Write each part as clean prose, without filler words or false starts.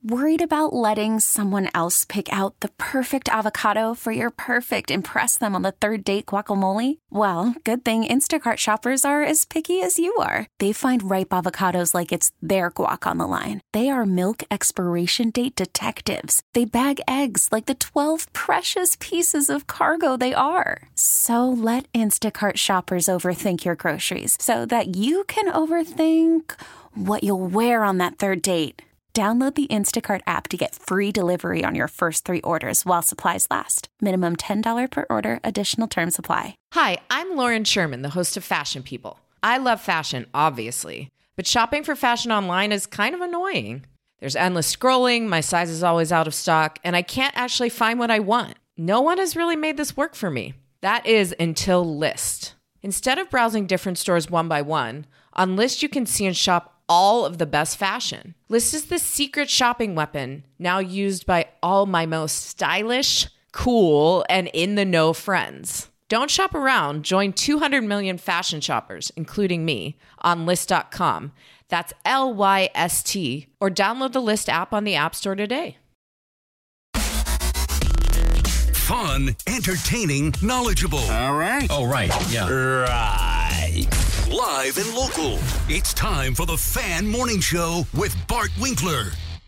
Worried about letting someone else pick out the perfect avocado for your perfect impress them on the third date guacamole? Well, good thing Instacart shoppers are as picky as you are. They find ripe avocados like it's their guac on the line. They are milk expiration date detectives. They bag eggs like the 12 precious pieces of cargo they are. So let Instacart shoppers overthink your groceries so that you can overthink what you'll wear on that third date. Download the Instacart app to get free delivery on your first 3 orders while supplies last. Minimum $10 per order. Additional terms apply. Hi, I'm Lauren Sherman, the host of Fashion People. I love fashion, obviously, but shopping for fashion online is kind of annoying. There's endless scrolling, my size is always out of stock, and I can't actually find what I want. No one has really made this work for me. That is until Lyst. Instead of browsing different stores one by one, on Lyst you can see and shop all of the best fashion. Lyst is the secret shopping weapon now used by all my most stylish, cool, and in-the-know friends. Don't shop around. Join 200 million fashion shoppers, including me, on Lyst.com. That's Lyst, or download the Lyst app on the App Store today. Fun, entertaining, knowledgeable. All right. Oh, right. Yeah. Right. Live and local. It's time for the Fan Morning Show with Bart Winkler.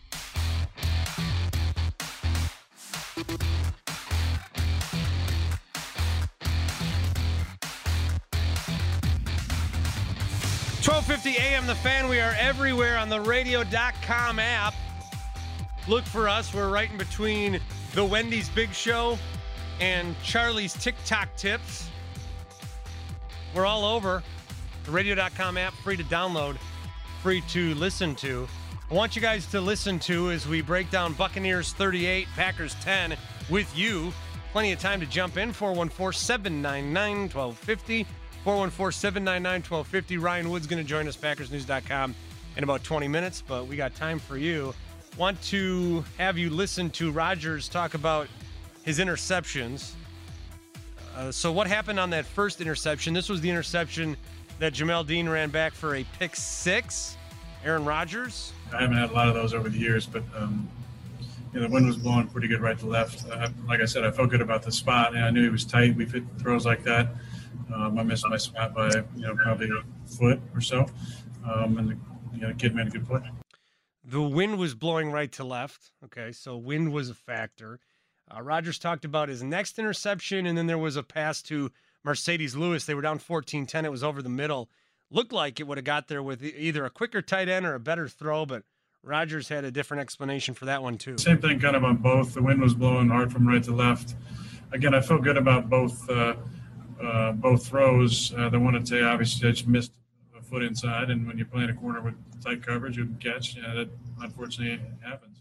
$12:50 a.m. The Fan. We are everywhere on the radio.com app. Look for us. We're right in between the Wendy's Big Show and Charlie's TikTok tips. We're all over. The radio.com app, free to download, free to listen to. I want you guys to listen to as we break down Buccaneers 38, Packers 10 with you. Plenty of time to jump in. 414-799-1250. 414-799-1250. Ryan Wood's going to join us, PackersNews.com, in about 20 minutes, but we got time for you. Want to have you listen to Rodgers talk about his interceptions. So what happened on that first interception? This was the interception that Jamel Dean ran back for a pick six. Aaron Rodgers. I haven't had a lot of those over the years, but the wind was blowing pretty good right to left. Like I said, I felt good about the spot, and I knew he was tight. We've hit throws like that. I missed my spot by probably a foot or so, and the kid made a good play. The wind was blowing right to left. Okay, so wind was a factor. Rodgers talked about his next interception, and then there was a pass to Mercedes Lewis. They were down 14-10. It was over the middle. Looked like it would have got there with either a quicker tight end or a better throw, but Rodgers had a different explanation for that one too. Same thing kind of on both. The wind was blowing hard from right to left. Again, I felt good about both throws. The one at Tay, obviously, I just missed a foot inside, and when you're playing a corner with tight coverage, you can catch. Yeah, that unfortunately happens.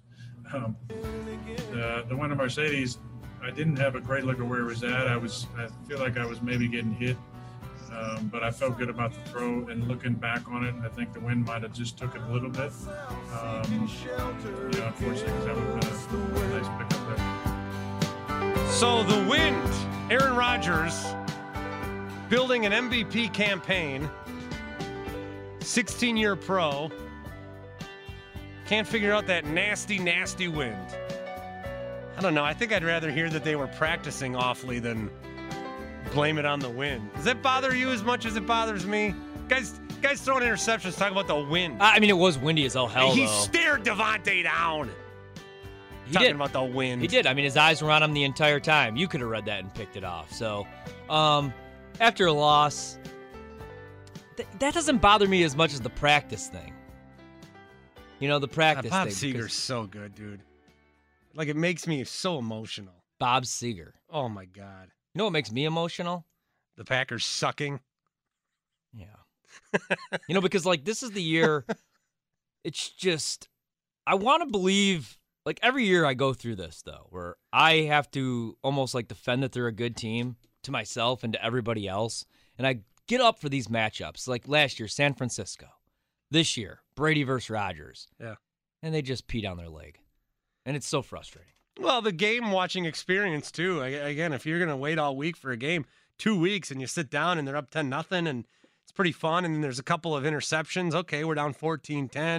The one to Mercedes, I didn't have a great look at where it was at. I feel like I was maybe getting hit, but I felt good about the throw. And looking back on it, I think the wind might have just took it a little bit. Unfortunately, because that would have been a nice pickup there. So the wind, Aaron Rodgers building an MVP campaign, 16-year pro, can't figure out that nasty, nasty wind. I don't know. I think I'd rather hear that they were practicing awfully than blame it on the wind. Does that bother you as much as it bothers me? Guys throwing interceptions, talking about the wind. I mean, it was windy as all hell, He though. stared Devontae down. Talking about the wind. He did. I mean, his eyes were on him the entire time. You could have read that and picked it off. So, after a loss, that doesn't bother me as much as the practice thing. The practice Bob thing. Seger's so good, dude. Like, it makes me so emotional. Bob Seger. Oh, my God. You know what makes me emotional? The Packers sucking. Yeah. Because, this is the year, it's just, I want to believe, every year I go through this, though, where I have to almost, defend that they're a good team to myself and to everybody else. And I get up for these matchups. Like last year, San Francisco. This year, Brady versus Rodgers. Yeah. And they just pee down their leg. And it's so frustrating. Well, the game watching experience, too. Again, if you're going to wait all week for a game, 2 weeks, and you sit down and they're up 10-0, and it's pretty fun, and then there's a couple of interceptions. Okay, we're down 14-10.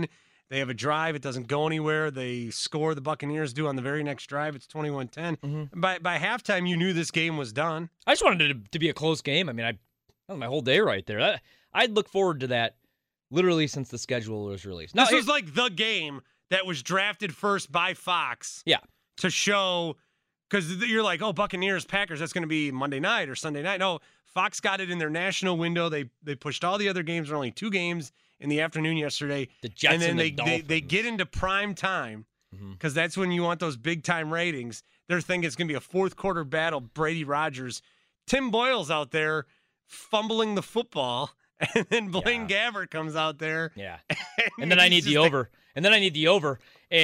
They have a drive. It doesn't go anywhere. They score. The Buccaneers do on the very next drive. It's 21-10. Mm-hmm. By halftime, you knew this game was done. I just wanted it to be a close game. I mean, that was my whole day right there. I'd look forward to that literally since the schedule was released. This was like the game that was drafted first by Fox. Yeah. To show, because you're like, oh, Buccaneers, Packers, that's going to be Monday night or Sunday night. No, Fox got it in their national window. They pushed all the other games. There were only 2 games in the afternoon yesterday. The Jets and then and they get into prime time because that's when you want those big time ratings. They're thinking it's going to be a fourth quarter battle. Brady Rodgers, Tim Boyle's out there fumbling the football, and then Blaine Gabbert comes out there. Yeah, and then I need the over. And then I need the over.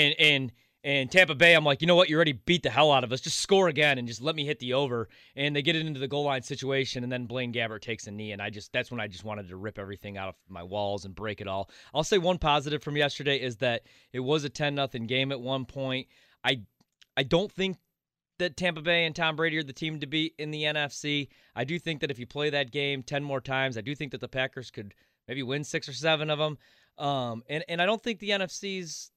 And Tampa Bay, I'm like, you know what? You already beat the hell out of us. Just score again and just let me hit the over. And they get it into the goal line situation, and then Blaine Gabbert takes a knee, and that's when I just wanted to rip everything out of my walls and break it all. I'll say one positive from yesterday is that it was a 10-0 game at one point. I don't think that Tampa Bay and Tom Brady are the team to beat in the NFC. I do think that if you play that game 10 more times, I do think that the Packers could maybe win 6 or 7 of them. And I don't think the NFC's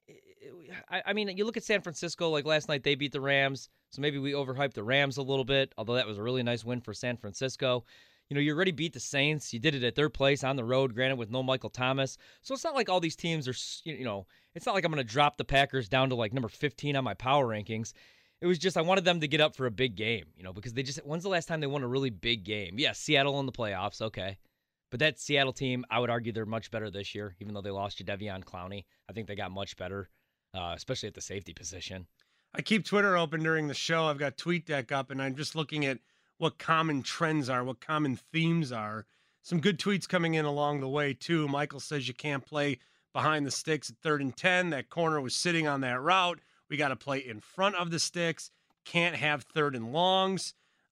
I mean, you look at San Francisco, like last night they beat the Rams, so maybe we overhyped the Rams a little bit, although that was a really nice win for San Francisco. You know, you already beat the Saints. You did it at their place on the road, granted with no Michael Thomas. So it's not like all these teams are, you know, it's not like I'm going to drop the Packers down to like number 15 on my power rankings. It was just I wanted them to get up for a big game, you know, because when's the last time they won a really big game? Yeah, Seattle in the playoffs, okay. But that Seattle team, I would argue they're much better this year, even though they lost Jadeveon Clowney. I think they got much better. Especially at the safety position. I keep Twitter open during the show. I've got TweetDeck up, and I'm just looking at what common trends are, what common themes are. Some good tweets coming in along the way, too. Michael says you can't play behind the sticks at 3rd and 10. That corner was sitting on that route. We got to play in front of the sticks. Can't have 3rd and longs.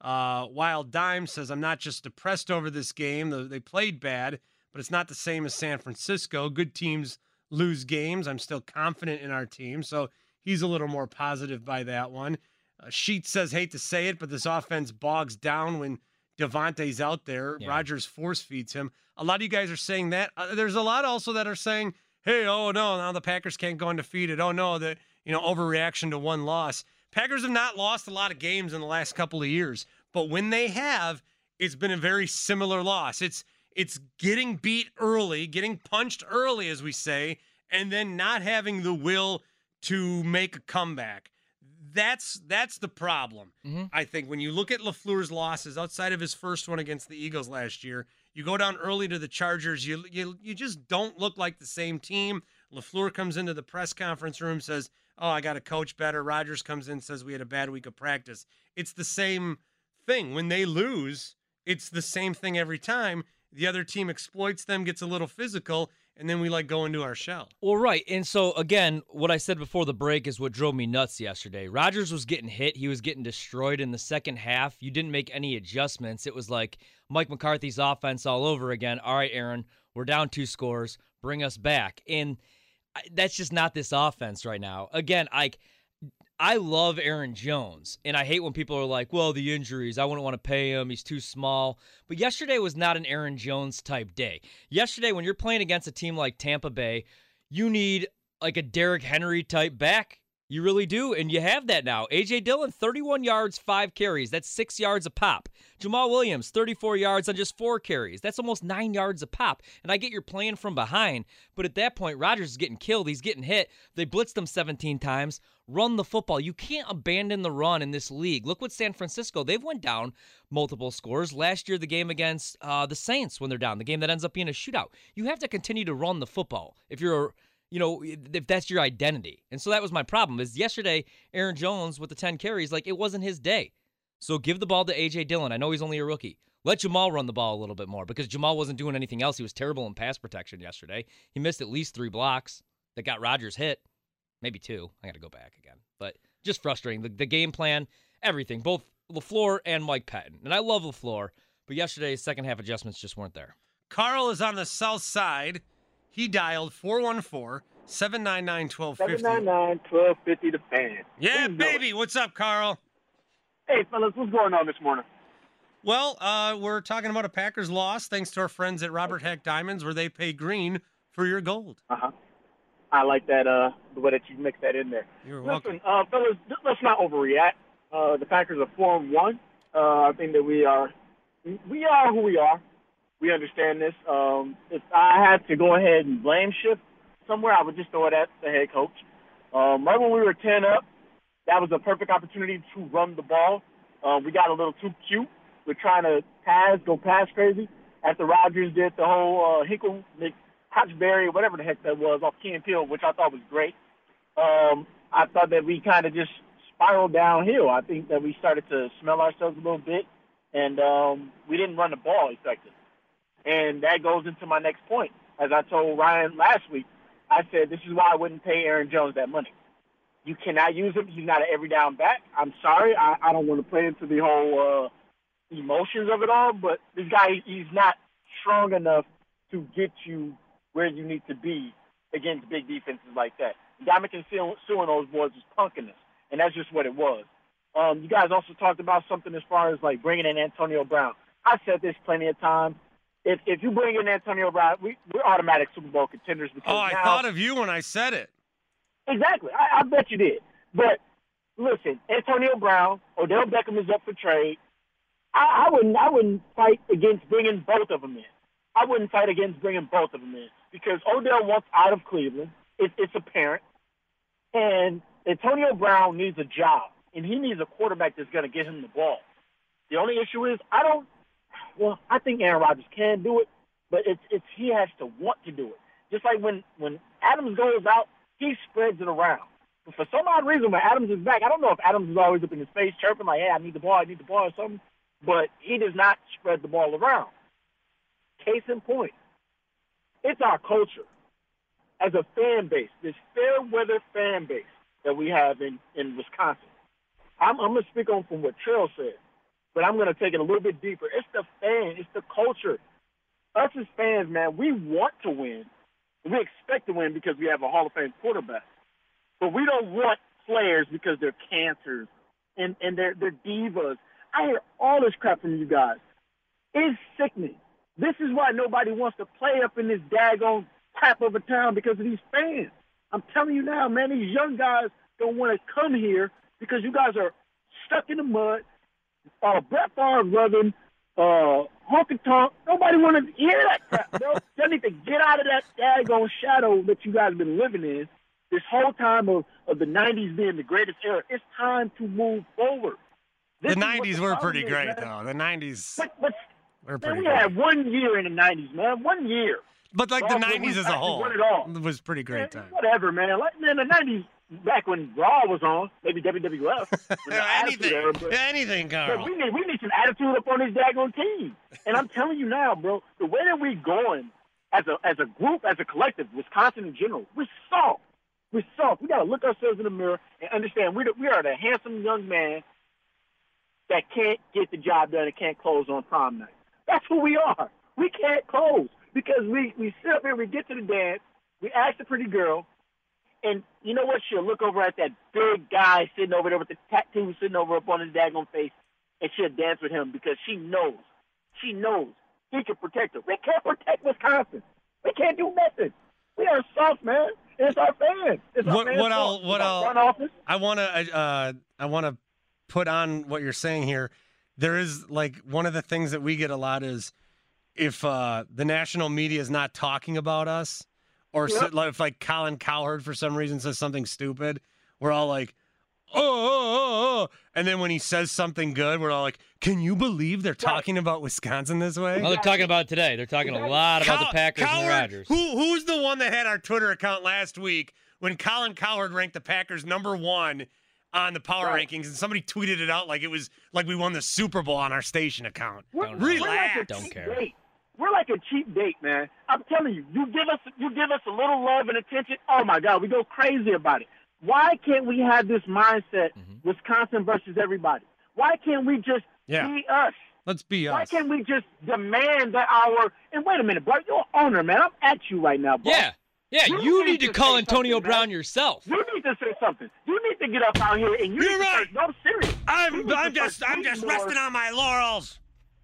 Wild Dime says, I'm not just depressed over this game. They played bad, but it's not the same as San Francisco. Good teams lose games. I'm still confident in our team. So he's a little more positive by that one. Sheets says, hate to say it, but this offense bogs down when Devontae's out there. Yeah. Rodgers force feeds him. A lot of you guys are saying that. There's a lot also that are saying, hey, oh no, now the Packers can't go undefeated. Oh no, the overreaction to one loss. Packers have not lost a lot of games in the last couple of years, but when they have, it's been a very similar loss. It's getting beat early, getting punched early, as we say, and then not having the will to make a comeback. That's the problem. Mm-hmm. I think when you look at LaFleur's losses outside of his first one against the Eagles last year, you go down early to the Chargers, you just don't look like the same team. LaFleur comes into the press conference room, says, oh, I got to coach better. Rodgers comes in, says we had a bad week of practice. It's the same thing. When they lose, it's the same thing every time. The other team exploits them, gets a little physical, and then we go into our shell. Well, right. And so, again, what I said before the break is what drove me nuts yesterday. Rodgers was getting hit. He was getting destroyed in the second half. You didn't make any adjustments. It was like Mike McCarthy's offense all over again. All right, Aaron, we're down 2 scores. Bring us back. And that's just not this offense right now. Again, I love Aaron Jones, and I hate when people are like, well, the injuries, I wouldn't want to pay him, he's too small. But yesterday was not an Aaron Jones type day. Yesterday, when you're playing against a team like Tampa Bay, you need like a Derrick Henry type back. You really do, and you have that now. A.J. Dillon, 31 yards, 5 carries. That's 6 yards a pop. Jamal Williams, 34 yards on just 4 carries. That's almost 9 yards a pop. And I get you're playing from behind, but at that point, Rodgers is getting killed. He's getting hit. They blitzed him 17 times. Run the football. You can't abandon the run in this league. Look what San Francisco, they've went down multiple scores. Last year, the game against the Saints when they're down, the game that ends up being a shootout. You have to continue to run the football if you're if that's your identity. And so that was my problem is yesterday, Aaron Jones with the 10 carries, it wasn't his day. So give the ball to A.J. Dillon. I know he's only a rookie. Let Jamal run the ball a little bit more because Jamal wasn't doing anything else. He was terrible in pass protection yesterday. He missed at least 3 blocks that got Rodgers hit. Maybe 2. I got to go back again. But just frustrating. The game plan, everything, both LaFleur and Mike Pettin. And I love LaFleur, but yesterday's second half adjustments just weren't there. Carl is on the south side. He dialed 414-799-1250. 799-1250 the fan. Yeah, baby. What's up, Carl? Hey, fellas. What's going on this morning? Well, we're talking about a Packers loss thanks to our friends at Robert Heck Diamonds where they pay green for your gold. Uh-huh. I like that the way that you mix that in there. You're Listen, welcome. fellas, let's not overreact. The Packers are 4-1. I think that we are who we are. We understand this. If I had to go ahead and blame shift somewhere, I would just throw it at the head coach. Right when we were 10 up, that was a perfect opportunity to run the ball. We got a little too cute. We're trying to go pass crazy. After Rodgers did the whole Hinkle, Hotchberry, whatever the heck that was, off Key and Peele, which I thought was great. I thought that we kind of just spiraled downhill. I think that we started to smell ourselves a little bit, and we didn't run the ball effectively. And that goes into my next point. As I told Ryan last week, I said this is why I wouldn't pay Aaron Jones that money. You cannot use him. He's not an every down back. I'm sorry. I don't want to play into the whole emotions of it all, but this guy, he's not strong enough to get you where you need to be against big defenses like that. Dominic suing those boys was punking us, and that's just what it was. You guys also talked about something as far as like bringing in Antonio Brown. I said this plenty of times. If you bring in Antonio Brown, we're automatic Super Bowl contenders. Because I thought of you when I said it. Exactly. I bet you did. But listen, Antonio Brown, Odell Beckham is up for trade. I wouldn't fight against bringing both of them in. I wouldn't fight against bringing both of them in because Odell wants out of Cleveland. It's apparent. And Antonio Brown needs a job, and he needs a quarterback that's going to get him the ball. The only issue is I think Aaron Rodgers can do it, but he has to want to do it. Just like when Adams goes out, he spreads it around. But for some odd reason, when Adams is back, I don't know if Adams is always up in his face chirping like, hey, I need the ball or something, but he does not spread the ball around. Case in point, it's our culture as a fan base, this fair weather fan base that we have in Wisconsin. I'm going to speak on from what Trail said, but I'm going to take it a little bit deeper. It's the fan. It's the culture. Us as fans, man, we want to win. We expect to win because we have a Hall of Fame quarterback. But we don't want players because they're cancers and they're divas. I hear all this crap from you guys. It's sickening. This is why nobody wants to play up in this daggone crap of a town because of these fans. I'm telling you now, man, these young guys don't want to come here because you guys are stuck in the mud. Brett Favre rubbing, honky tonk. Nobody want to hear that crap, bro. They need to get out of that daggone shadow that you guys have been living in this whole time of the 90s being the greatest era. It's time to move forward. The 90s were pretty great, though. The 90s were pretty great. We had 1 year in the 90s, man. 1 year. But, like, the 90s as a whole, it was pretty great time. Whatever, man. Like, man, the 90s, back when Raw was on, maybe WWF. Anything, Carl. We need some attitude up on this daggone team. And I'm telling you now, bro, the way that we're going as a group, as a collective, Wisconsin in general, we're soft. We're soft. We got to look ourselves in the mirror and understand we are the handsome young man that can't get the job done and can't close on prom night. That's who we are. We can't close because we sit up here, we get to the dance, we ask the pretty girl, and you know what? She'll look over at that big guy sitting over there with the tattoo sitting over up on his daggone face, and she'll dance with him because she knows he can protect her. We can't protect Wisconsin. We can't do nothing. We are soft, man. It's our fans. It's our fans. I want to put on what you're saying here. There is, like, one of the things that we get a lot is if the national media is not talking about us, or if, like, Colin Cowherd for some reason says something stupid, we're all like, oh. And then when he says something good, we're all like, can you believe they're talking about Wisconsin this way? Well, they're talking about it today. They're talking a lot about the Packers and Rodgers. Who's the one that had our Twitter account last week when Colin Cowherd ranked the Packers #1 on the power rankings, and somebody tweeted it out like it was like we won the Super Bowl on our station account? Relax. Don't care. We're like a cheap date, man. I'm telling you, you give us a little love and attention. Oh my God, we go crazy about it. Why can't we have this mindset, Wisconsin versus everybody? Why can't we just be us? Let's be us. Why can't we just demand that and wait a minute, bro, you're an owner, man. I'm at you right now, bro. Yeah, you need to call Antonio Brown yourself. You need to say something. You need to get up out here and You're right. No, I'm serious. I'm just resting on my laurels.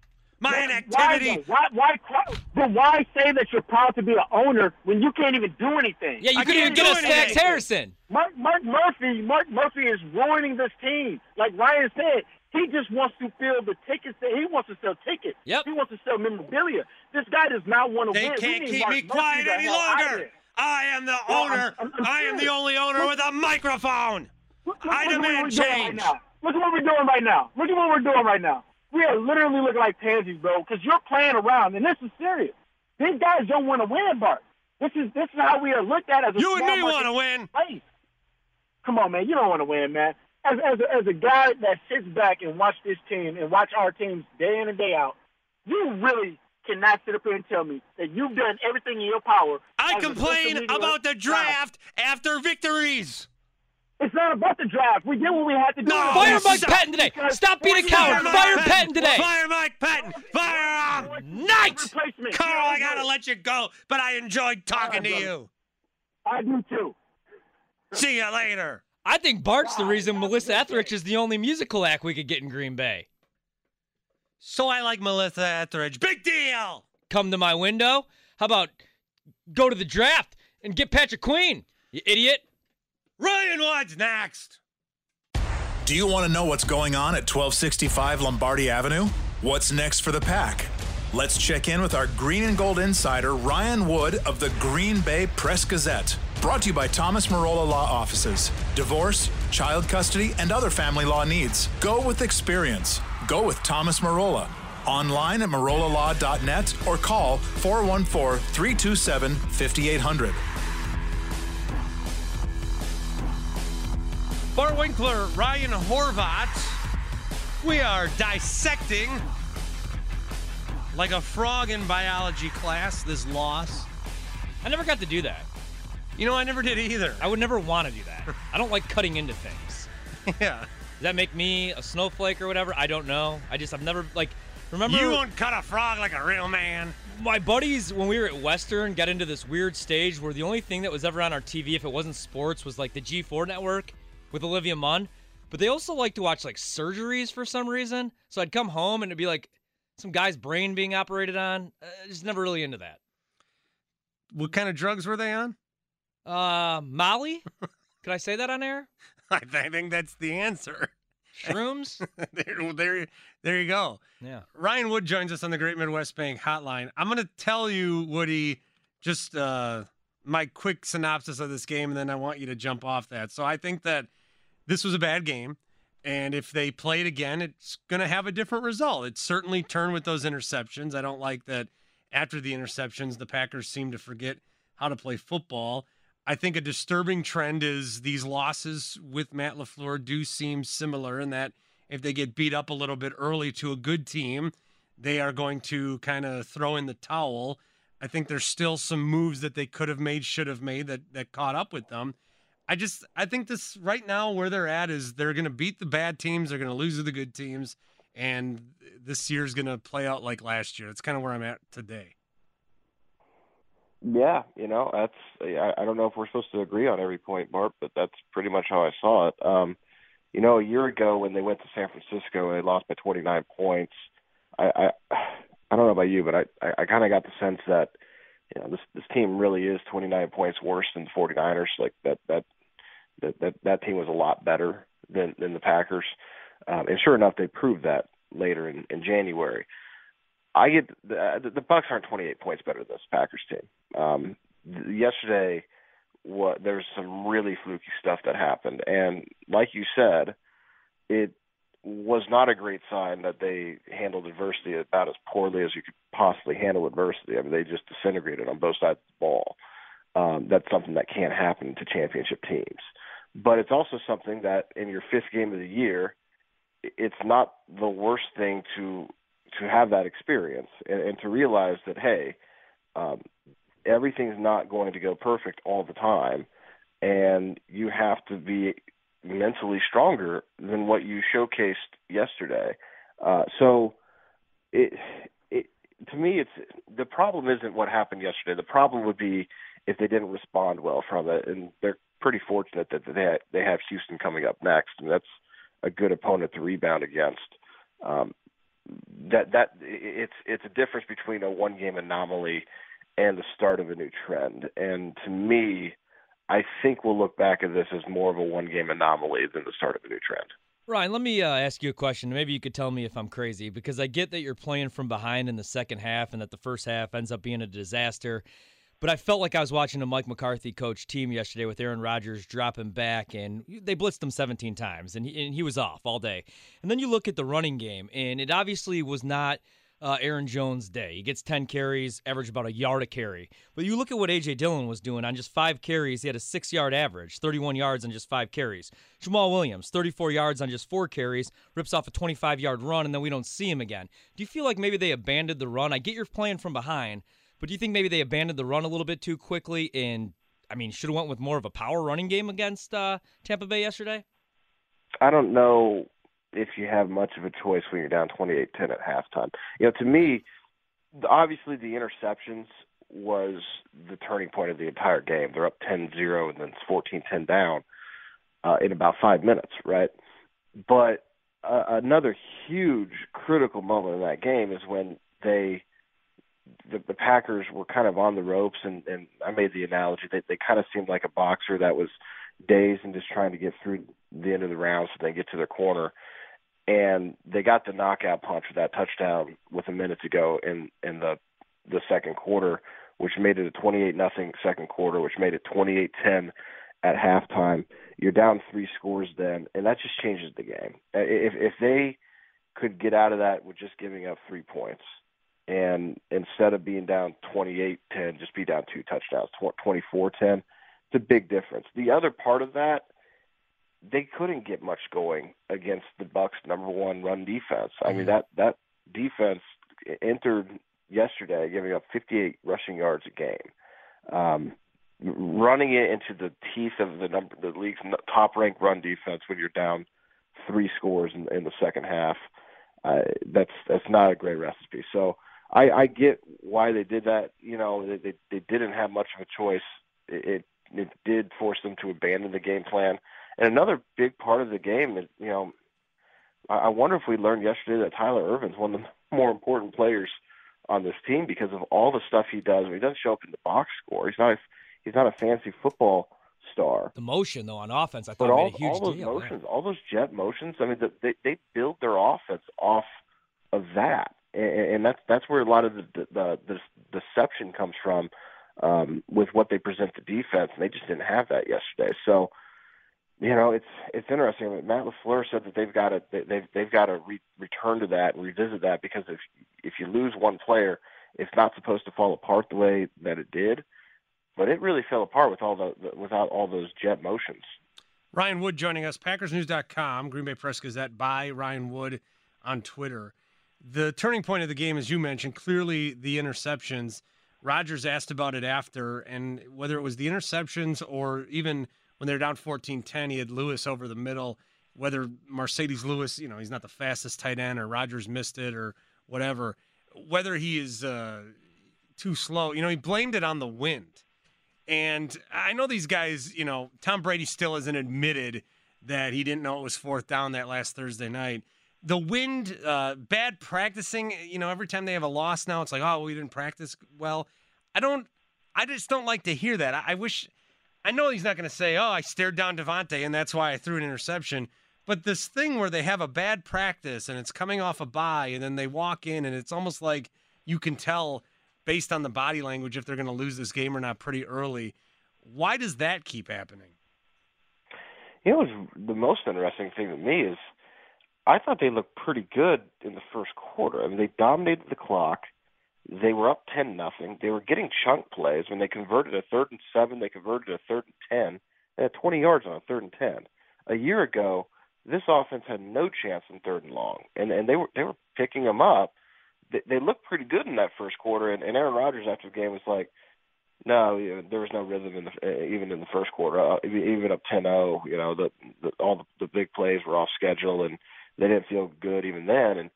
my inactivity. Why say that you're proud to be an owner when you can't even do anything? Yeah, you couldn't even get a Stacks Harrison. Mark Murphy is ruining this team. Like Ryan said, he just wants to fill the tickets. He wants to sell tickets. Yep. He wants to sell memorabilia. This guy does not want to They win. can't keep me quiet any longer. I am the owner. I am the only owner with a microphone. I demand change. Look at what we're doing right now. We are literally looking like pansies, bro, because you're playing around, and this is serious. These guys don't want to win, Bart. This is how we are looked at as a You and small me want to win. place. Come on, man. You don't want to win, man. As a guy that sits back and watch this team and watch our teams day in and day out, you really cannot sit up here and tell me that you've done everything in your power. I complain about the draft after victories. It's not about the draft. We did what we had to do. No, Fire Mike Patton today. Stop being a coward. Fire Patton today. Fire Mike Patton. Fire him. Night. Carl, I got to let you go, but I enjoyed talking to you. I do too. See you later. I think Bart's the reason Melissa Etheridge is the only musical act we could get in Green Bay. So I like Melissa Etheridge. Big deal. Come to my window? How about go to the draft and get Patrick Queen, you idiot? Ryan Wood's next. Do you want to know what's going on at 1265 Lombardi Avenue? What's next for the Pack? Let's check in with our green and gold insider, Ryan Wood of the Green Bay Press-Gazette. Brought to you by Thomas Marola Law Offices. Divorce, child custody, and other family law needs. Go with experience. Go with Thomas Marola. Online at marolalaw.net or call 414-327-5800. Bart Winkler, Ryan Horvat. We are dissecting, like a frog in biology class, this loss. I never got to do that. You know, I never did either. I would never want to do that. I don't like cutting into things. Yeah. Does that make me a snowflake or whatever? I don't know. I've never, remember? You won't cut a frog like a real man. My buddies, when we were at Western, got into this weird stage where the only thing that was ever on our TV, if it wasn't sports, was like the G4 network with Olivia Munn. But they also like to watch like surgeries for some reason. So I'd come home and it'd be like some guy's brain being operated on. Just never really into that. What kind of drugs were they on? Molly? Could I say that on air? I think that's the answer. Shrooms? there you go. Yeah. Ryan Wood joins us on the Great Midwest Bank Hotline. I'm going to tell you, Woody, just my quick synopsis of this game, and then I want you to jump off that. So I think that this was a bad game, and if they play it again, it's going to have a different result. It certainly turned with those interceptions. I don't like that after the interceptions, the Packers seem to forget how to play football. I think a disturbing trend is these losses with Matt LaFleur do seem similar in that if they get beat up a little bit early to a good team, they are going to kind of throw in the towel. I think there's still some moves that they could have made, should have made that caught up with them. I think this right now where they're at is they're going to beat the bad teams. They're going to lose to the good teams. And this year's going to play out like last year. That's kind of where I'm at today. Yeah, that's I don't know if we're supposed to agree on every point, Bart, but that's pretty much how I saw it. A year ago when they went to San Francisco and they lost by 29 points, I don't know about you, but I kind of got the sense that this team really is 29 points worse than the 49ers. Like that team was a lot better than the Packers, and sure enough, they proved that later in January. I get the Bucs aren't 28 points better than this Packers team. Yesterday, there was some really fluky stuff that happened, and like you said, it was not a great sign that they handled adversity about as poorly as you could possibly handle adversity. I mean, they just disintegrated on both sides of the ball. That's something that can't happen to championship teams. But it's also something that in your fifth game of the year, it's not the worst thing to have that experience and to realize that, hey, everything's not going to go perfect all the time, and you have to be mentally stronger than what you showcased yesterday. So to me, the problem isn't what happened yesterday. The problem would be if they didn't respond well from it, and they're pretty fortunate that they have Houston coming up next, and that's a good opponent to rebound against. it's a difference between a one-game anomaly and the start of a new trend. And to me, I think we'll look back at this as more of a one-game anomaly than the start of a new trend. Ryan, let me ask you a question. Maybe you could tell me if I'm crazy, because I get that you're playing from behind in the second half and that the first half ends up being a disaster. But I felt like I was watching a Mike McCarthy coach team yesterday with Aaron Rodgers dropping back, and they blitzed him 17 times, and he was off all day. And then you look at the running game, and it obviously was not Aaron Jones' day. He gets 10 carries, average about a yard a carry. But you look at what A.J. Dillon was doing on just 5 carries. He had a 6-yard average, 31 yards on just 5 carries. Jamal Williams, 34 yards on just 4 carries, rips off a 25-yard run, and then we don't see him again. Do you feel like maybe they abandoned the run? I get you're playing from behind, but do you think maybe they abandoned the run a little bit too quickly and, should have went with more of a power running game against Tampa Bay yesterday? I don't know if you have much of a choice when you're down 28-10 at halftime. To me, obviously the interceptions was the turning point of the entire game. They're up 10-0 and then it's 14-10 down in about 5 minutes, right? But another huge critical moment in that game is when the Packers were kind of on the ropes, and I made the analogy that they kind of seemed like a boxer that was dazed and just trying to get through the end of the round so they get to their corner. And they got the knockout punch for that touchdown with a minute to go in the second quarter, which made it a 28-0 second quarter, which made it 28-10 at halftime. You're down 3 scores then, and that just changes the game. If they could get out of that with just giving up 3 points, and instead of being down 28-10, just be down 2 touchdowns, 24-10, it's a big difference. The other part of that, they couldn't get much going against the Bucs' number 1 run defense. That defense entered yesterday giving up 58 rushing yards a game. Running it into the teeth of the league's top-ranked run defense when you're down 3 scores in the second half, that's not a great recipe. So I get why they did that. They didn't have much of a choice. It did force them to abandon the game plan. And another big part of the game is, I wonder if we learned yesterday that Tyler Ervin's one of the more important players on this team because of all the stuff he does. He doesn't show up in the box score. He's not a fancy football star. The motion, though, on offense, I thought made a huge all those deal. Motions, all those jet motions, they build their offense off of that. And that's where a lot of the deception comes from with what they present to defense, and they just didn't have that yesterday. So, it's interesting. Matt LaFleur said that they've got to return to that and revisit that because if you lose one player, it's not supposed to fall apart the way that it did, but it really fell apart without all those jet motions. Ryan Wood joining us, PackersNews.com, Green Bay Press Gazette by Ryan Wood on Twitter. The turning point of the game, as you mentioned, clearly the interceptions. Rodgers asked about it after, and whether it was the interceptions or even when they're down 14-10, he had Lewis over the middle, whether Mercedes Lewis, he's not the fastest tight end or Rodgers missed it or whatever, whether he is too slow. He blamed it on the wind. And I know these guys, Tom Brady still hasn't admitted that he didn't know it was 4th down that last Thursday night. The wind, bad practicing, every time they have a loss now, it's like, oh, we didn't practice well. I just don't like to hear that. I know he's not going to say, oh, I stared down Devontae and that's why I threw an interception. But this thing where they have a bad practice and it's coming off a bye and then they walk in and it's almost like you can tell based on the body language if they're going to lose this game or not pretty early. Why does that keep happening? The most interesting thing to me is I thought they looked pretty good in the first quarter. They dominated the clock. They were up 10-0. They were getting chunk plays. When they converted a 3rd and 7, they converted a 3rd and 10. They had 20 yards on a 3rd and 10. A year ago, this offense had no chance in 3rd and long, and they were picking them up. They looked pretty good in that first quarter, and Aaron Rodgers after the game was like, no, there was no rhythm even in the first quarter, even up 10-0. All the big plays were off schedule, and they didn't feel good even then. And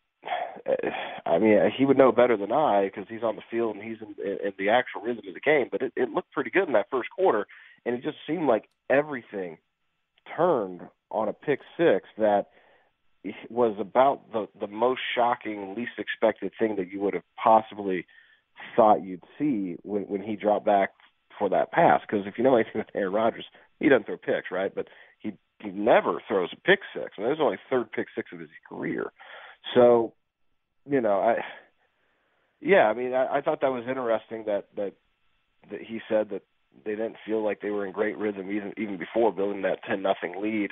he would know better than I because he's on the field and he's in the actual rhythm of the game. But it looked pretty good in that first quarter, and it just seemed like everything turned on a pick six that was about the most shocking, least expected thing that you would have possibly thought you'd see when he dropped back for that pass. Because if you know anything with Aaron Rodgers, he doesn't throw picks, right? But he never throws a pick six. And there's only third pick six of his career. So, you know, I thought that was interesting that he said that they didn't feel like they were in great rhythm even before building that 10-0 lead.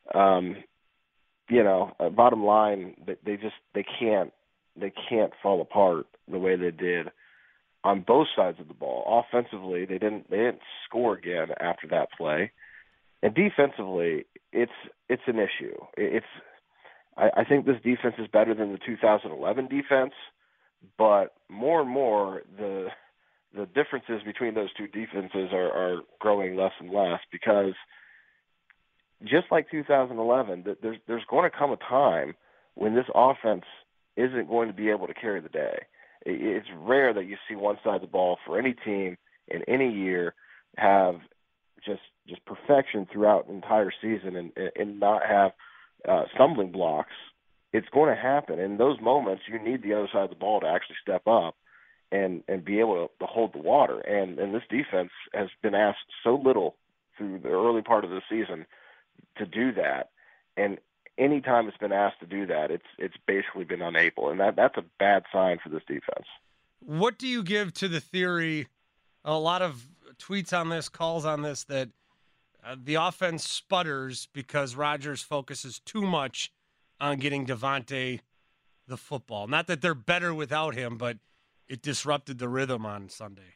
Bottom line, they can't fall apart the way they did on both sides of the ball. Offensively, they didn't score again after that play, and defensively, it's an issue. I think this defense is better than the 2011 defense, but more and more the differences between those two defenses are growing less and less, because just like 2011, there's going to come a time when this offense isn't going to be able to carry the day. It's rare that you see one side of the ball for any team in any year have just perfection throughout the entire season and not have stumbling blocks. It's going to happen. In those moments, you need the other side of the ball to actually step up and be able to hold the water. And this defense has been asked so little through the early part of the season to do that. And any time it's been asked to do that, it's basically been unable. And that's a bad sign for this defense. What do you give to the theory, a lot of tweets on this, calls on this, that the offense sputters because Rodgers focuses too much on getting Davante the football? Not that they're better without him, but it disrupted the rhythm on Sunday.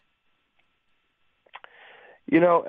You know,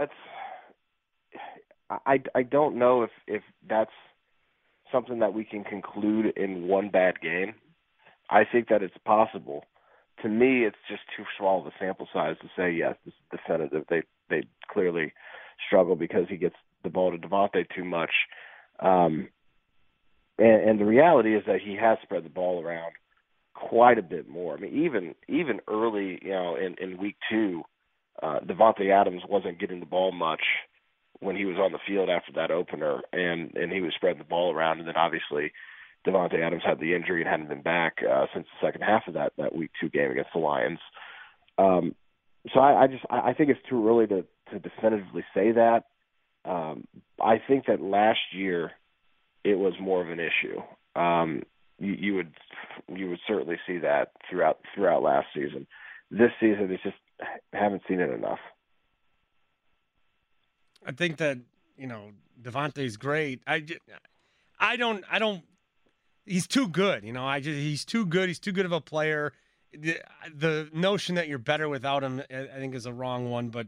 I don't know if that's something that we can conclude in one bad game. I think that it's possible. To me, it's just too small of a sample size to say, yes, this is definitive. They clearly struggle because he gets the ball to Davante too much. And the reality is that he has spread the ball around quite a bit more. I mean, even early, in week 2, Davante Adams wasn't getting the ball much when he was on the field after that opener, and he was spreading the ball around. And then obviously Davante Adams had the injury and hadn't been back since the second half of that week 2 game against the Lions. So I think it's too early to definitively say that. I think that last year it was more of an issue. You would certainly see that throughout last season. This season, it's just haven't seen it enough. I think that Davante's great. I don't. He's too good. He's too good. He's too good of a player. The notion that you're better without him, I think, is a wrong one. But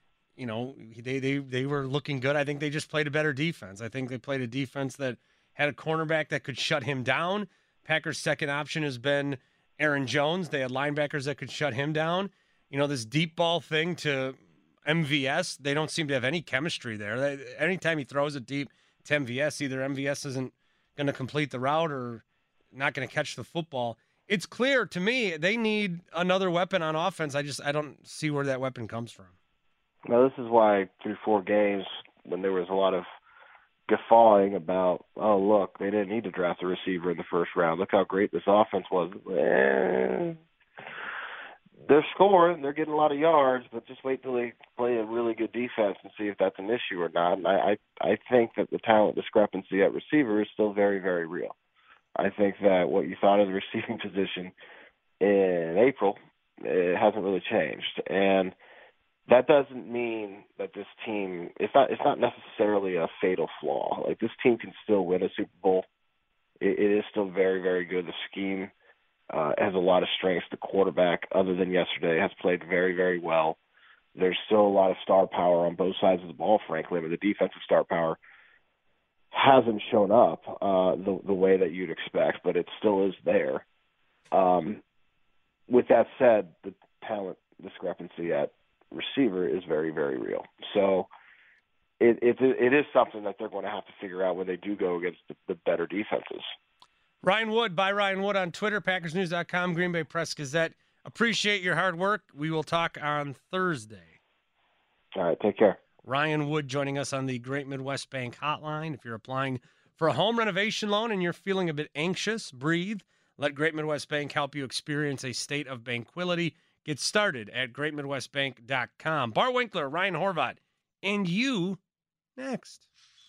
they were looking good. I think they just played a better defense. I think they played a defense that had a cornerback that could shut him down. Packers' second option has been Aaron Jones. They had linebackers that could shut him down. This deep ball thing to MVS, they don't seem to have any chemistry there. Anytime he throws it deep to MVS, either MVS isn't going to complete the route or not going to catch the football. It's clear to me they need another weapon on offense. I don't see where that weapon comes from. Well, this is why through 4 games, when there was a lot of guffawing about, oh, look, they didn't need to draft a receiver in the first round. Look how great this offense was. They're scoring, they're getting a lot of yards, but just wait till they play a really good defense and see if that's an issue or not. And I think that the talent discrepancy at receiver is still very, very real. I think that what you thought of the receiving position in April, it hasn't really changed. And that doesn't mean that this team, it's not necessarily a fatal flaw. Like, this team can still win a Super Bowl. It is still very, very good. The scheme has a lot of strengths. The quarterback, other than yesterday, has played very, very well. There's still a lot of star power on both sides of the ball, frankly. I mean, the defensive star power hasn't shown up the way that you'd expect, but it still is there. With that said, the talent discrepancy at receiver is very, very real. So it is something that they're going to have to figure out when they do go against the better defenses. Ryan Wood, by Ryan Wood on Twitter, PackersNews.com, Green Bay Press Gazette. Appreciate your hard work. We will talk on Thursday. All right, take care. Ryan Wood joining us on the Great Midwest Bank Hotline. If you're applying For a home renovation loan and you're feeling a bit anxious, breathe. Let Great Midwest Bank help you experience a state of tranquility. Get started at greatmidwestbank.com. Bart Winkler, Ryan Horvat, and you next.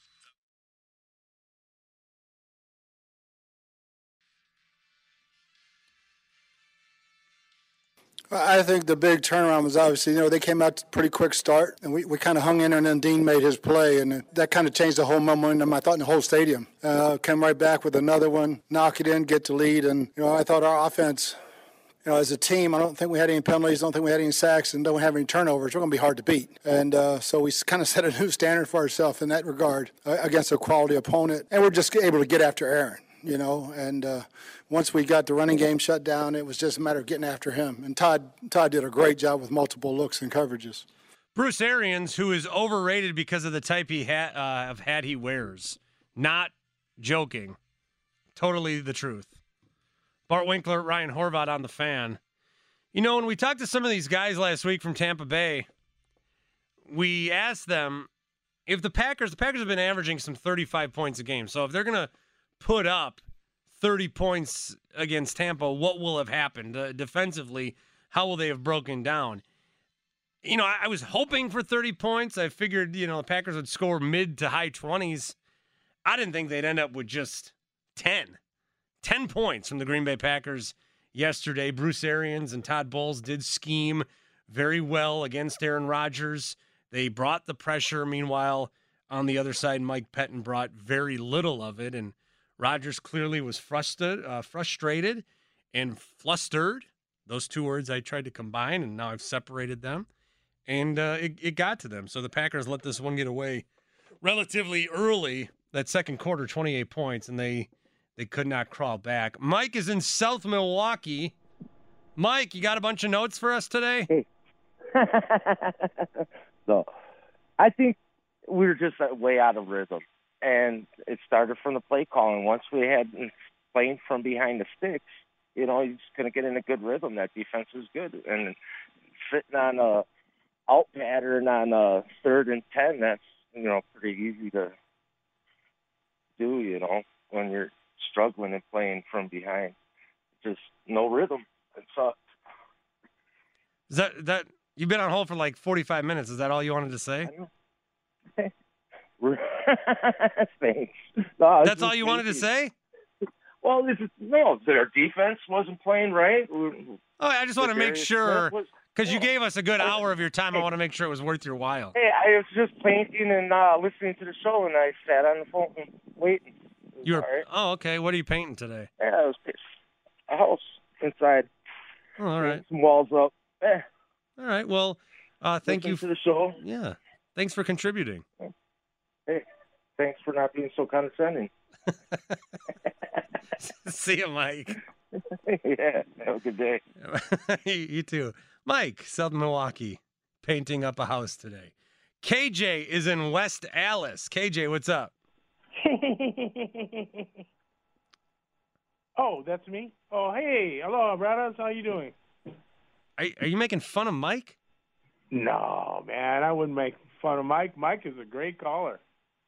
I think the big turnaround was obviously, they came out to a pretty quick start, and we kind of hung in there, and then Dean made his play, and that kind of changed the whole momentum, I thought, in the whole stadium. Came right back with another one, knock it in, get the lead, and, I thought our offense, as a team, I don't think we had any penalties, don't think we had any sacks, and don't have any turnovers. We're going to be hard to beat. And so we kind of set a new standard for ourselves in that regard against a quality opponent, and we're just able to get after Aaron. And once we got the running game shut down, it was just a matter of getting after him. And Todd did a great job with multiple looks and coverages. Bruce Arians, who is overrated because of the type of hat he wears. Not joking. Totally the truth. Bart Winkler, Ryan Horvat on the Fan. When we talked to some of these guys last week from Tampa Bay, we asked them if the Packers have been averaging some 35 points a game. So if they're going to put up 30 points against Tampa, what will have happened? Defensively, how will they have broken down? I was hoping for 30 points. I figured, the Packers would score mid to high 20s. I didn't think they'd end up with just 10. 10 points from the Green Bay Packers yesterday. Bruce Arians and Todd Bowles did scheme very well against Aaron Rodgers. They brought the pressure. Meanwhile, on the other side, Mike Pettin brought very little of it, and Rodgers clearly was frustrated and flustered. Those two words I tried to combine, and now I've separated them. And it got to them. So the Packers let this one get away relatively early, that second quarter, 28 points, and they could not crawl back. Mike is in South Milwaukee. Mike, you got a bunch of notes for us today? Hey. So, I think we were just way out of rhythm. And it started from the play calling. Once we had playing from behind the sticks, you're just going to get in a good rhythm. That defense is good. And sitting on a out pattern on a 3rd and 10, that's, pretty easy to do, when you're struggling and playing from behind. Just no rhythm. It sucked. Is that you've been on hold for like 45 minutes. Is that all you wanted to say? Thanks. No, that's all you wanted to say? Well, their defense wasn't playing right. I just want to make sure, because you gave us a good hour of your time. I want to make sure it was worth your while. Hey, I was just painting and listening to the show, and I sat on the phone waiting. Oh, okay. What are you painting today? Yeah, I was a house inside. Oh, all right. Some walls up. All right. Well, thank you for the show. Yeah. Thanks for contributing. Hey, thanks for not being so condescending. See you, Mike. Yeah, have a good day. You too. Mike, South Milwaukee, painting up a house today. KJ is in West Allis. KJ, what's up? Oh, that's me? Oh, hey. Hello, brothers. How you doing? Are you making fun of Mike? No, man. I wouldn't make fun of Mike. Mike is a great caller.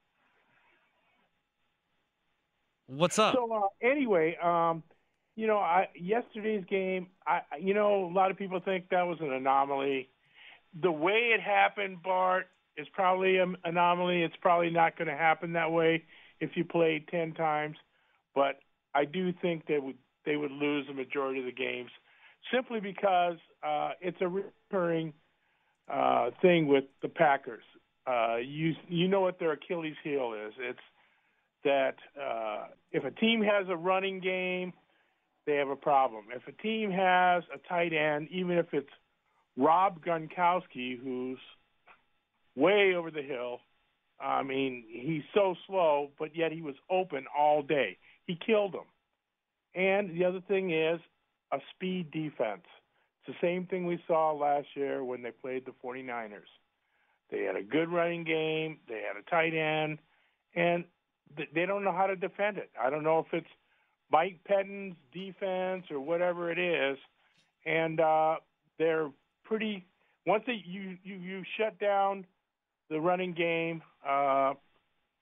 What's up? So, anyway, yesterday's game, a lot of people think that was an anomaly. The way it happened, Bart, is probably an anomaly. It's probably not going to happen that way if you played 10 times. But I do think they would lose the majority of the games simply because it's a recurring thing with the Packers. You know what their Achilles heel is. It's that if a team has a running game, they have a problem. If a team has a tight end, even if it's Rob Gronkowski, who's way over the hill, I mean, he's so slow, but yet he was open all day. He killed them. And the other thing is a speed defense. It's the same thing we saw last year when they played the 49ers. They had a good running game. They had a tight end. And they don't know how to defend it. I don't know if it's Mike Pettin's defense or whatever it is. And they're pretty – once you shut down the running game,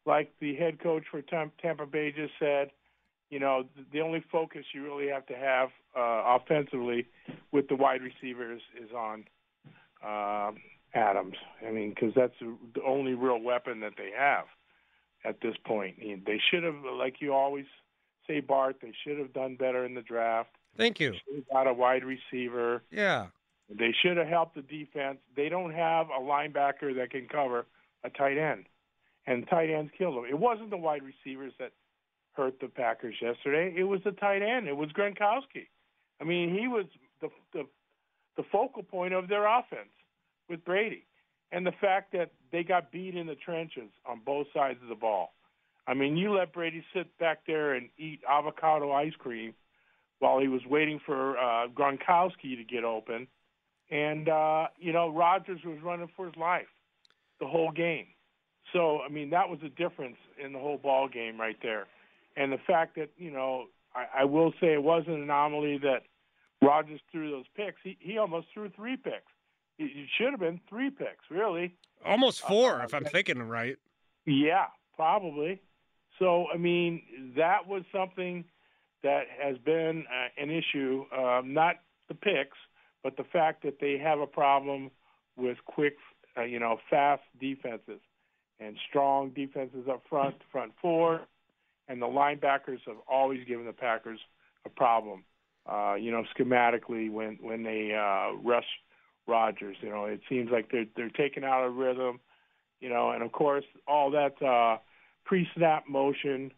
like the head coach for Tampa Bay just said, the only focus you really have to have offensively with the wide receivers is on Adams. I mean, because that's the only real weapon that they have at this point. They should have, like you always say, Bart, they should have done better in the draft. Thank you. They got a wide receiver. Yeah. They should have helped the defense. They don't have a linebacker that can cover a tight end, and tight ends kill them. It wasn't the wide receivers that hurt the Packers yesterday. It was the tight end. It was Gronkowski. I mean, he was the focal point of their offense with Brady, and the fact that they got beat in the trenches on both sides of the ball. I mean, you let Brady sit back there and eat avocado ice cream while he was waiting for Gronkowski to get open. And, Rodgers was running for his life the whole game. So, I mean, that was the difference in the whole ball game right there. And the fact that, I will say it was an anomaly that Rodgers threw those picks. He almost threw 3 picks. It should have been 3 picks, really. Almost 4, if I'm thinking right. Yeah, probably. So, I mean, that was something that has been an issue, not the picks, but the fact that they have a problem with quick, fast defenses and strong defenses up front four, and the linebackers have always given the Packers a problem, schematically when they rush Rodgers. It seems like they're taken out of rhythm, and of course all that pre-snap motion,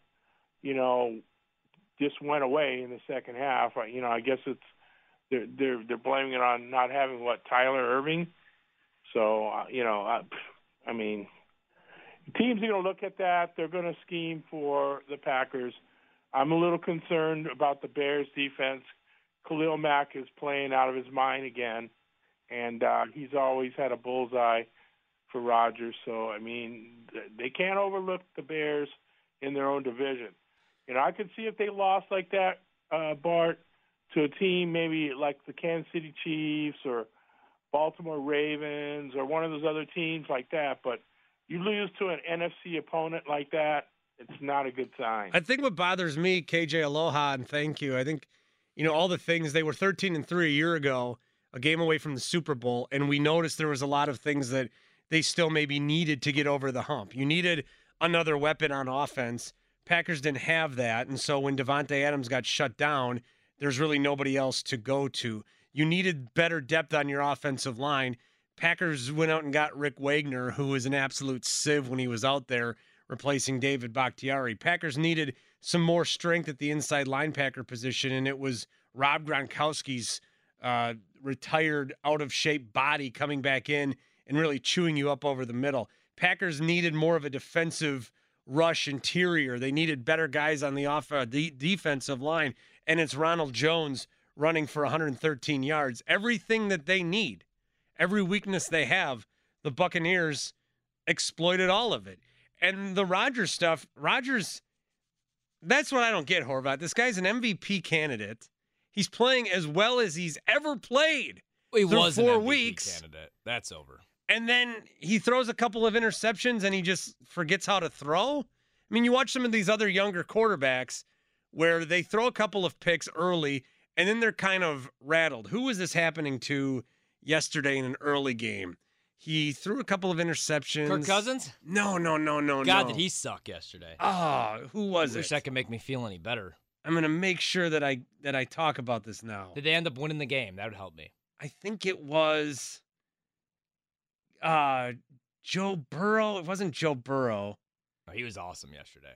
just went away in the second half. I guess it's they're blaming it on not having Tyler Irving. So I mean, teams are going to look at that. They're going to scheme for the Packers. I'm a little concerned about the Bears' defense. Khalil Mack is playing out of his mind again, and he's always had a bullseye for Rodgers. So, I mean, they can't overlook the Bears in their own division. I could see if they lost like that, Bart, to a team maybe like the Kansas City Chiefs or Baltimore Ravens or one of those other teams like that. But you lose to an NFC opponent like that, it's not a good sign. I think what bothers me, KJ Aloha, and thank you, I think, all the things, they were 13-3 a year ago, a game away from the Super Bowl, and we noticed there was a lot of things that they still maybe needed to get over the hump. You needed another weapon on offense. Packers didn't have that, and so when Davante Adams got shut down, there's really nobody else to go to. You needed better depth on your offensive line. Packers went out and got Rick Wagner, who was an absolute sieve when he was out there, replacing David Bakhtiari. Packers needed some more strength at the inside linebacker position, and it was Rob Gronkowski's retired, out-of-shape body coming back in and really chewing you up over the middle. Packers needed more of a defensive rush interior. They needed better guys on the defensive line, and it's Ronald Jones running for 113 yards. Everything that they need, every weakness they have, the Buccaneers exploited all of it. And the Rodgers stuff, that's what I don't get, Horvath. This guy's an MVP candidate. He's playing as well as he's ever played. He was 4 an MVP weeks. candidate. That's over. And then he throws a couple of interceptions and he just forgets how to throw. I mean, you watch some of these other younger quarterbacks where they throw a couple of picks early and then they're kind of rattled. Who was this happening to yesterday in an early game? He threw a couple of interceptions. Kirk Cousins? No. God, did he suck yesterday? Who was it? Wish that could make me feel any better. I'm going to make sure that I talk about this now. Did they end up winning the game? That would help me. I think it was Joe Burrow. It wasn't Joe Burrow. Oh, he was awesome yesterday.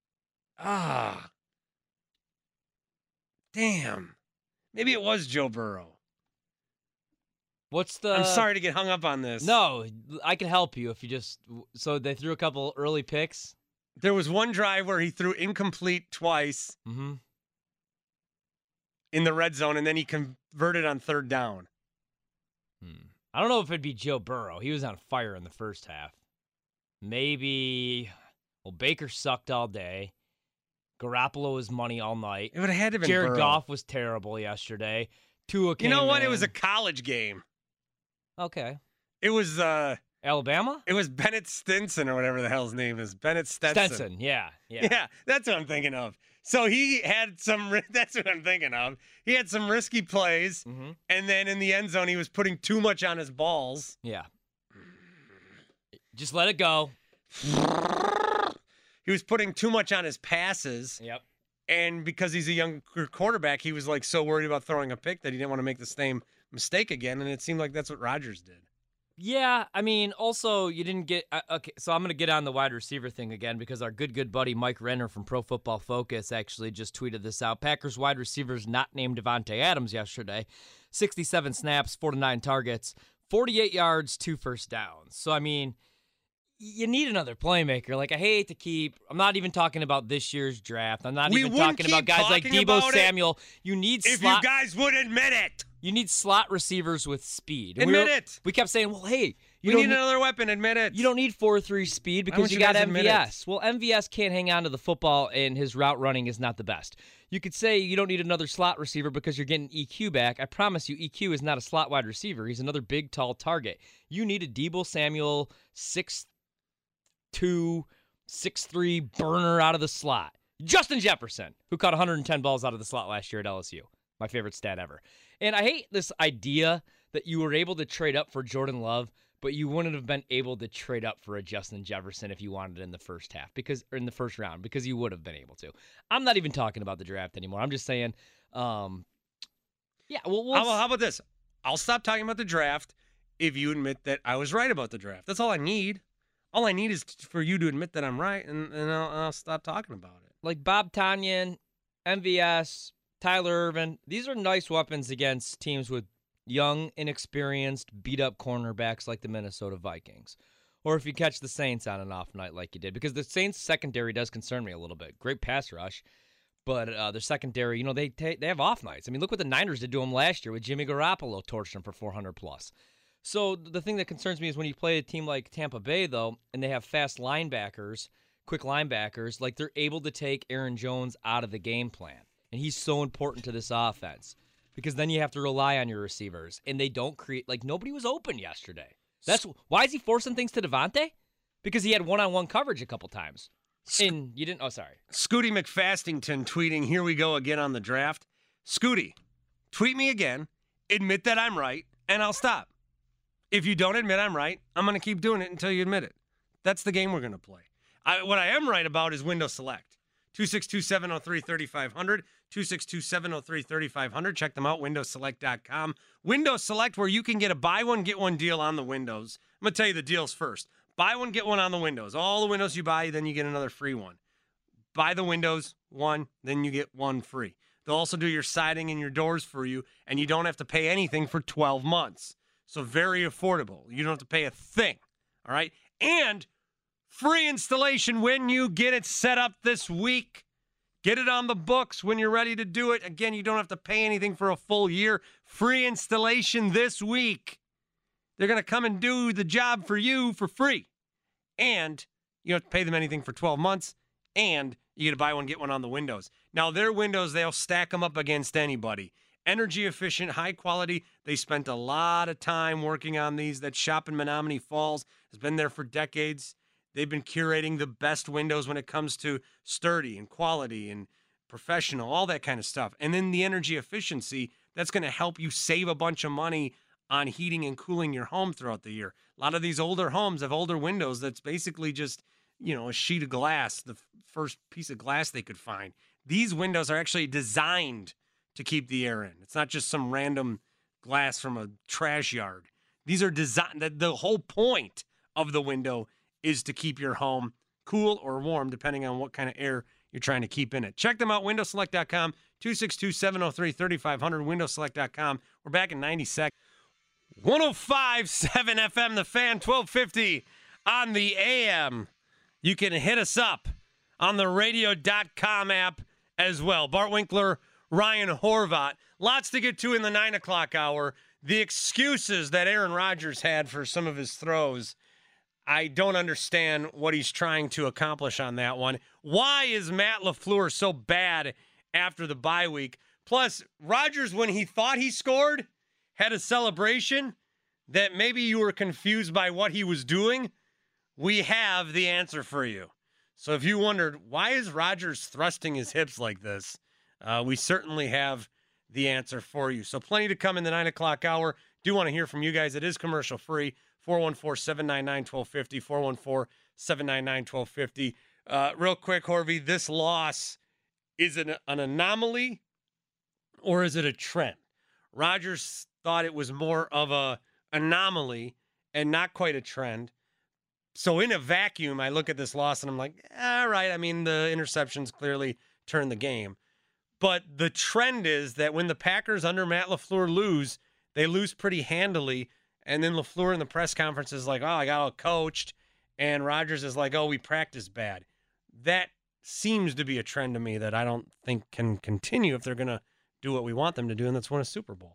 Damn. Maybe it was Joe Burrow. What's the... I'm sorry to get hung up on this. No, I can help you if you just... So they threw a couple early picks? There was one drive where he threw incomplete twice in the red zone, and then he converted on third down. I don't know if it'd be Joe Burrow. He was on fire in the first half. Maybe... Well, Baker sucked all day. Garoppolo was money all night. It would have had to have been Jared Burrow. Goff was terrible yesterday. Tua came You know what? in. It was a college game. Okay. It was Alabama? It was Bennett Stinson or whatever the hell his name is. Bennett Stetson. Stetson, yeah. Yeah, that's what I'm thinking of. So he had that's what I'm thinking of. He had some risky plays, and then in the end zone, he was putting too much on his balls. Yeah. Just let it go. He was putting too much on his passes. Yep. And because he's a young quarterback, he was like so worried about throwing a pick that he didn't want to make the same mistake again. And it seemed like that's what Rodgers did. Yeah, I mean, also you didn't get okay. So I'm going to get on the wide receiver thing again because our good buddy Mike Renner from Pro Football Focus actually just tweeted this out. Packers wide receivers not named Devontae Adams yesterday. 67 snaps, 49 targets, 48 yards, 2 first downs. So I mean, you need another playmaker. Like, I hate to keep – I'm not even talking about this year's draft. I'm not even talking about guys like Deebo Samuel. You need slot – if you guys would admit it. You need slot receivers with speed. Admit it. We kept saying, well, hey – we need another weapon. Admit it. You don't need 4.3 speed because you got MVS. Well, MVS can't hang on to the football, and his route running is not the best. You could say you don't need another slot receiver because you're getting EQ back. I promise you, EQ is not a slot wide receiver. He's another big, tall target. You need a Deebo Samuel 6'2", 6'3" burner out of the slot. Justin Jefferson, who caught 110 balls out of the slot last year at LSU. My favorite stat ever. And I hate this idea that you were able to trade up for Jordan Love, but you wouldn't have been able to trade up for a Justin Jefferson if you wanted it in the first half or in the first round because you would have been able to. I'm not even talking about the draft anymore. I'm just saying, how about this? I'll stop talking about the draft if you admit that I was right about the draft. That's all I need. All I need is for you to admit that I'm right, and I'll stop talking about it. Like Bob Tonyan, MVS, Tyler Ervin, these are nice weapons against teams with young, inexperienced, beat-up cornerbacks like the Minnesota Vikings. Or if you catch the Saints on an off night like you did. Because the Saints' secondary does concern me a little bit. Great pass rush. But their secondary, they have off nights. I mean, look what the Niners did to them last year with Jimmy Garoppolo torching them for 400+. So the thing that concerns me is when you play a team like Tampa Bay, though, and they have fast linebackers, quick linebackers, like they're able to take Aaron Jones out of the game plan. And he's so important to this offense. Because then you have to rely on your receivers. And they don't create, like, nobody was open yesterday. Why is he forcing things to Devontae? Because he had one-on-one coverage a couple times. And you didn't, sorry. Scooty McFastington tweeting, here we go again on the draft. Scooty, tweet me again, admit that I'm right, and I'll stop. If you don't admit I'm right, I'm going to keep doing it until you admit it. That's the game we're going to play. What I am right about is Windows Select. 262-703-3500, 262-703-3500. Check them out, windowselect.com. Windows Select, where you can get a buy one, get one deal on the Windows. I'm going to tell you the deals first. Buy one, get one on the Windows. All the Windows you buy, then you get another free one. Buy the Windows, one, then you get one free. They'll also do your siding and your doors for you, and you don't have to pay anything for 12 months. So very affordable. You don't have to pay a thing, all right? And free installation when you get it set up this week. Get it on the books when you're ready to do it. Again, you don't have to pay anything for a full year. Free installation this week. They're going to come and do the job for you for free. And you don't have to pay them anything for 12 months. And you get to buy one, get one on the Windows. Now, their Windows, they'll stack them up against anybody. Energy efficient, high quality. They spent a lot of time working on these. That shop in Menominee Falls has been there for decades. They've been curating the best windows when it comes to sturdy and quality and professional, all that kind of stuff. And then the energy efficiency, that's going to help you save a bunch of money on heating and cooling your home throughout the year. A lot of these older homes have older windows that's basically just, a sheet of glass, the first piece of glass they could find. These windows are actually designed to keep the air in. It's not just some random glass from a trash yard. These are designed, the whole point of the window is to keep your home cool or warm, depending on what kind of air you're trying to keep in it. Check them out, windowselect.com, 262-703-3500, windowselect.com. We're back in 90 seconds. 105.7 FM, The Fan, 1250 on the AM. You can hit us up on the radio.com app as well. Bart Winkler, Ryan Horvat. Lots to get to in the 9 o'clock hour. The excuses that Aaron Rodgers had for some of his throws, I don't understand what he's trying to accomplish on that one. Why is Matt LaFleur so bad after the bye week? Plus, Rodgers, when he thought he scored, had a celebration. that maybe you were confused by what he was doing, we have the answer for you. So if you wondered, why is Rodgers thrusting his hips like this? We certainly have the answer for you. So plenty to come in the 9 o'clock hour. Do want to hear from you guys. It is commercial free. 414-799-1250, 414-799-1250. Real quick, Horvey, this loss, is it an anomaly or is it a trend? Rodgers thought it was more of a anomaly and not quite a trend. So in a vacuum, I look at this loss and I'm like, all right, I mean, the interceptions clearly turned the game. But the trend is that when the Packers under Matt LaFleur lose, they lose pretty handily. And then LaFleur in the press conference is like, oh, I got all coached. And Rodgers is like, oh, we practiced bad. That seems to be a trend to me that I don't think can continue if they're going to do what we want them to do, and that's win a Super Bowl.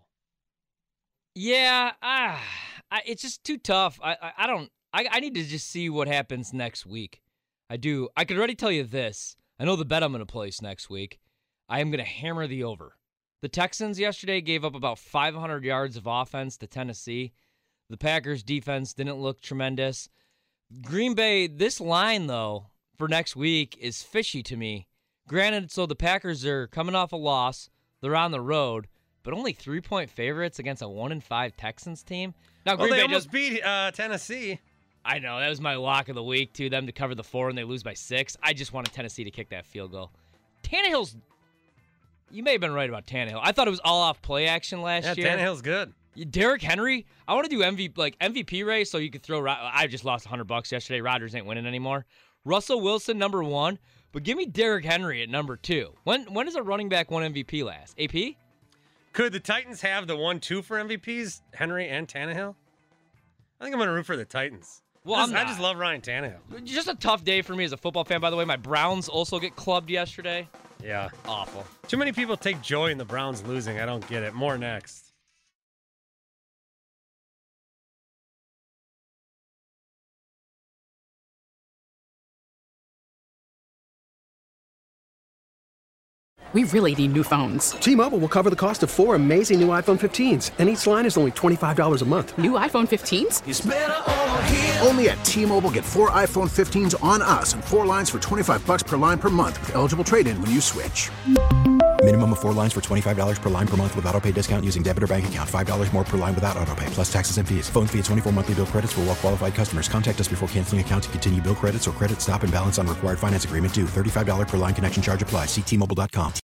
Yeah, it's just too tough. I need to just see what happens next week. I do. I could already tell you this. I know the bet I'm going to place next week. I am going to hammer the over. The Texans yesterday gave up about 500 yards of offense to Tennessee. The Packers' defense didn't look tremendous. Green Bay, this line, though, for next week is fishy to me. Granted, so the Packers are coming off a loss. They're on the road, but only 3-point favorites against a 1-5 Texans team. Now, Green Bay almost beat Tennessee. I know. That was my lock of the week, too, them to cover the 4, and they lose by 6. I just wanted Tennessee to kick that field goal. Tannehill's... You may have been right about Tannehill. I thought it was all off play action last year. Yeah, Tannehill's good. Derrick Henry, I want to do MVP race so you could throw... I just lost $100 yesterday. Rodgers ain't winning anymore. Russell Wilson, number 1. But give me Derrick Henry at number 2. When does a running back win MVP last? AP? Could the Titans have the 1-2 for MVPs, Henry and Tannehill? I think I'm going to root for the Titans. Well, I just love Ryan Tannehill. Just a tough day for me as a football fan, by the way. My Browns also get clubbed yesterday. Yeah. Awful. Too many people take joy in the Browns losing. I don't get it. More next. We really need new phones. T-Mobile will cover the cost of 4 amazing new iPhone 15s, and each line is only $25 a month. New iPhone 15s? It's better over here. Only at T-Mobile, get 4 iPhone 15s on us and 4 lines for $25 per line per month with eligible trade-in when you switch. Minimum of 4 lines for $25 per line per month with autopay discount using debit or bank account. $5 more per line without autopay, plus taxes and fees. Phone fee at 24 monthly bill credits for well-qualified customers. Contact us before canceling account to continue bill credits or credit stop and balance on required finance agreement due. $35 per line connection charge applies. See T-Mobile.com.